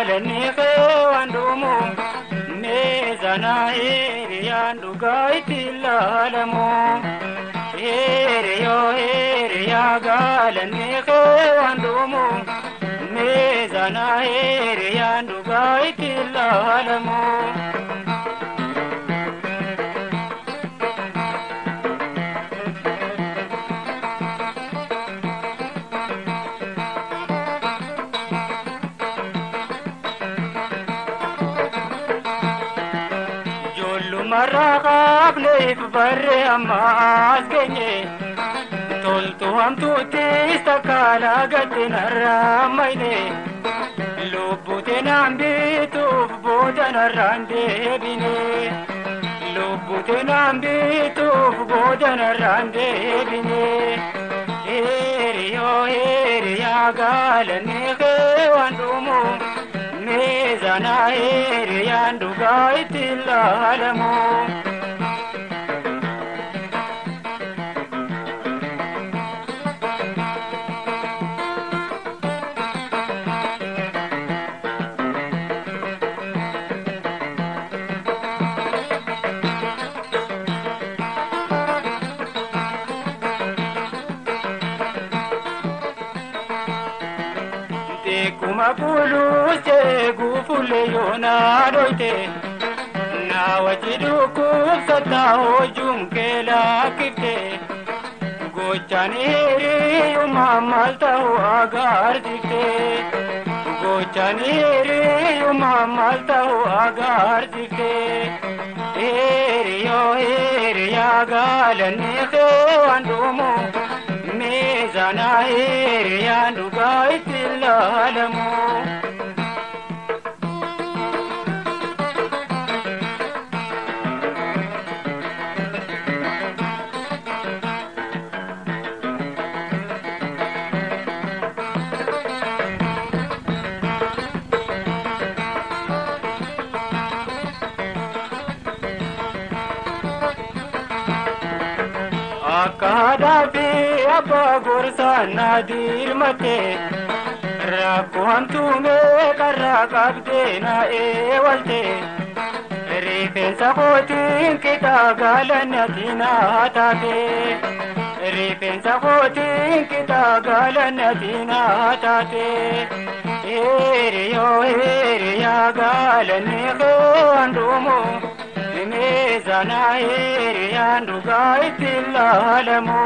galani khewandumu mezana hiriyan dugaiti lalamu hiriya galani khewandumu mezana hiriyan dugaiti lalamu مرغب ليف بري أماس كني تولتو هم توتي استقالا قدنا الراميني لبوتنا عم بيتو فبودنا الراندي بيني لبوتنا عم بيتو فبودنا الراندي بيني هيريو هيريا قالني خيوان دومو ميزانا هيريان دوغايت العالمو Kuma pulu segu fuleyona doite na wajidu kubsata hojum kela kifte gochaniri yuma malta agar dikte gochaniri yuma malta agar dikte heriya galani khewandumu mezana heriyan dugaiti lalamu akada bi abba gursa nadir mate rakko hantume karra qabde na ewalte rifensa khotin kita galanatina tate rifensa khotin kita galanatina tate heriya galani khandumu mezana hiriyan dugaiti lalamu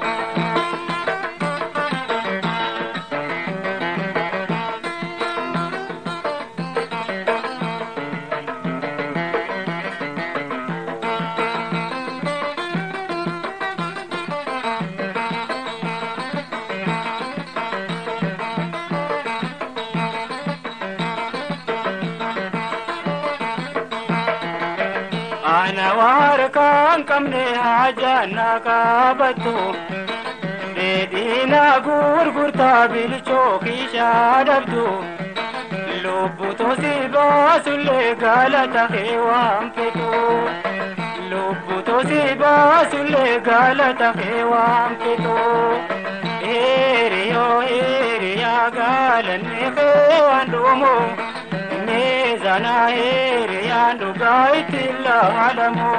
أنا واركان كمني حاجانا كابتو ديدينا غورغورتا بالشوكي شادبتو لبوتو سيبا سلي غالتا خيوان فتو لبوتو سيبا سلي غالتا خيوان فتو هيريا غالني خيوان دومو ميزانا هيريان دوغايت العالمو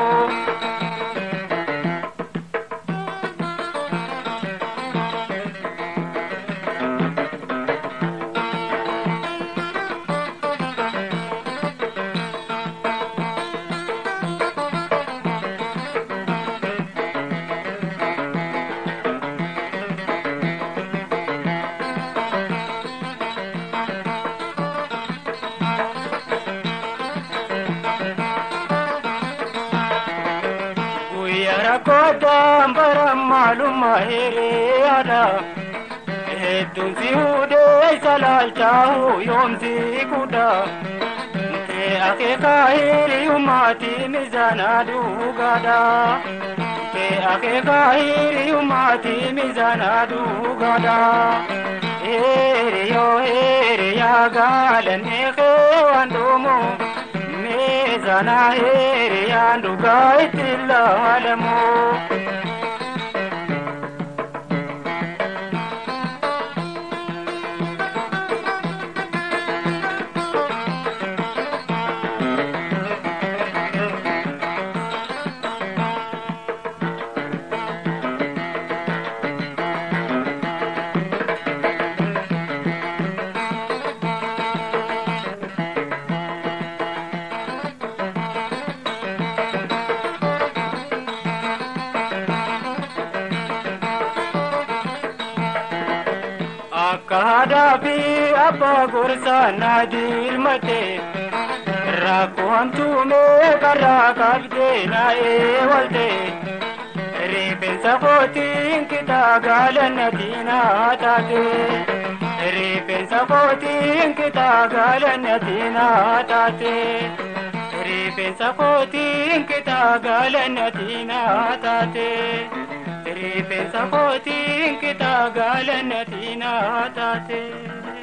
kodam baram malum mahiri ada hedun si ude salal chahu yom si kuda te ake kahiri umati mizana dugada te ake kahiri umati mizana dugada heriya galani khewandumu mezana heriyan dugaiti lalamu Kahada fi abba gorsa nadir mate Rakuam tume karra kabde na ewalte Ripinsa fotin kita galan natina tate Ripinsa fotin kita galan natina tate Ripinsa fotin kita galan natina tate Ripinsa fotin kita galan natina tate